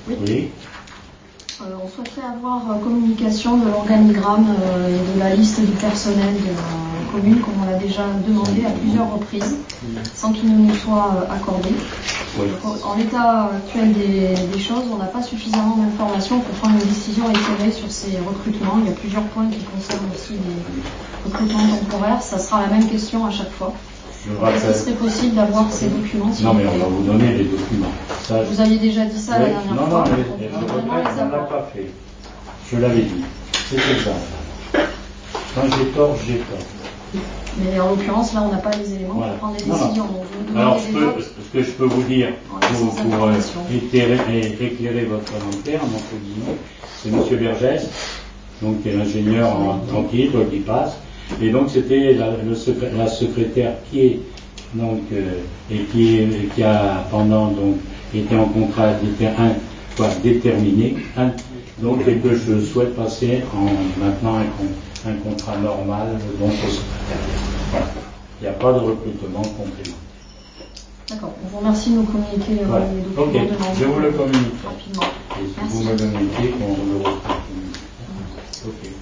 Oui. On souhaiterait avoir communication de l'organigramme et de la liste du personnel de la commune, comme on l'a déjà demandé à plusieurs reprises, sans qu'il ne nous soit accordé. Oui. En l'état actuel des choses, on n'a pas suffisamment d'informations pour prendre une décision éclairée sur ces recrutements. Il y a plusieurs points qui concernent aussi les recrutements temporaires. Ça sera la même question à chaque fois. Est-ce qu'il serait possible d'avoir ces documents? Non, mais on va vous donner les documents. Ça, vous aviez déjà dit ça la dernière fois. Non, mais je regrette qu'on ne l'a pas fait. Je l'avais dit. C'était ça. Quand j'ai tort, j'ai tort. Mais en l'occurrence, là, on n'a pas les éléments pour prendre des décisions. Donc, alors, ce que je peux vous dire pour éclairer votre lanterne, entre guillemets, c'est M. Vergès, donc qui est l'ingénieur en titre qui passe. Et donc c'était la secrétaire qui est donc et qui a pendant donc été en contrat déterminé, donc et que je souhaite passer maintenant un contrat normal donc au secrétaire. Voilà. Il n'y a pas de recrutement complément. D'accord. On vous remercie de nous communiquer les documents demandés. Je vous le communique rapidement. Et si vous me communiquez, on le retrouve. Ok.